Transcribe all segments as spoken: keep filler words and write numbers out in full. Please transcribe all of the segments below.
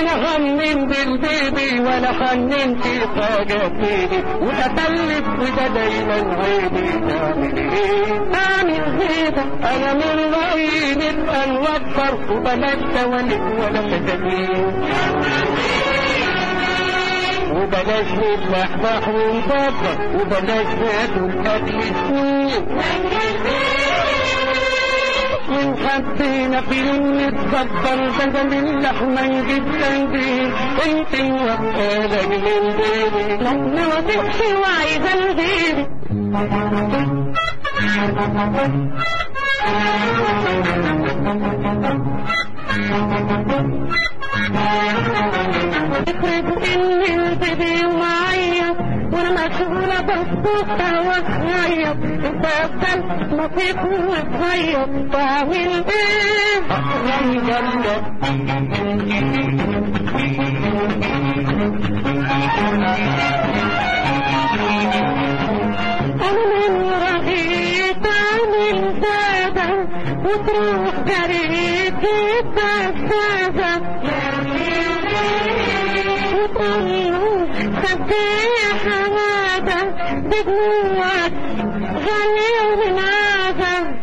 انا غنم بالبيبي ولا خنمت حاجة فيني وتتلف وده دايما عيبي. تعمل ايه اعمل كده انا من رأيي نبقى نوفر وبلاش توالد ولا تجديد وبلاش نتلحلح ونفكر وبلاش ناكل اكل سنين ونخبينا في يوم نتكبر بدل اللحمة نجيب تنجيل انت وقالك من بيبي لما وتحشي وعايزة البيبي افرض ان البيبي معايا وانا مشغولة بصوصها وصغير انت افضل نصيب وصغير تعمل ايه اقرم جنة انا من رغيت عامل زادة وتروح جريت الدساسة وتقول خبي حمادة بدموعك غني ومنازة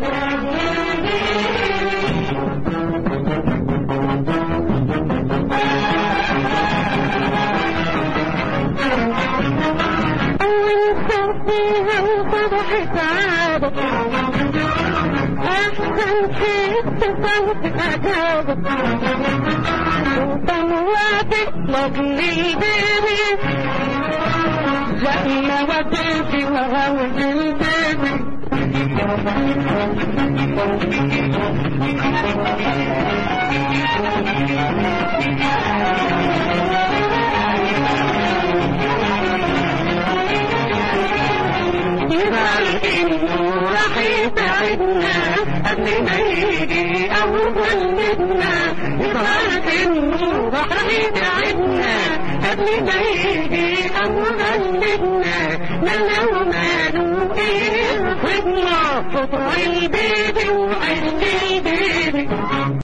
أول صوتيها وصبحت عادة أحسن شيء تصوت أجابك وطلعتك لأجلي بيبي لما وديتي وغوت البيبي يظهر إنه راح يساعدنا قبل ما يجي أول مدنا يظهر إنه راح يساعدنا قبل ما يجي أول مدنا ماله ماله إيه الخدمة قطع البيبي وعشت